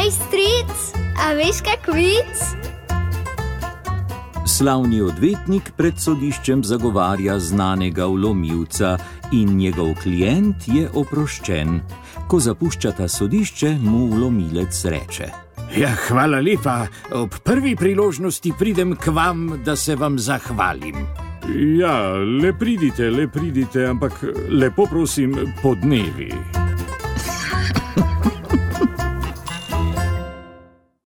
Hej, stric, a veš kak vic? Slavni odvetnik pred sodiščem zagovarja znanega vlomilca in njegov klient je oproščen. Ko zapuščata sodišče, mu vlomilec reče: Ja, hvala lepa, ob prvi priložnosti pridem k vam, da se vam zahvalim. Ja, le pridite, ampak lepo prosim, po dnevi.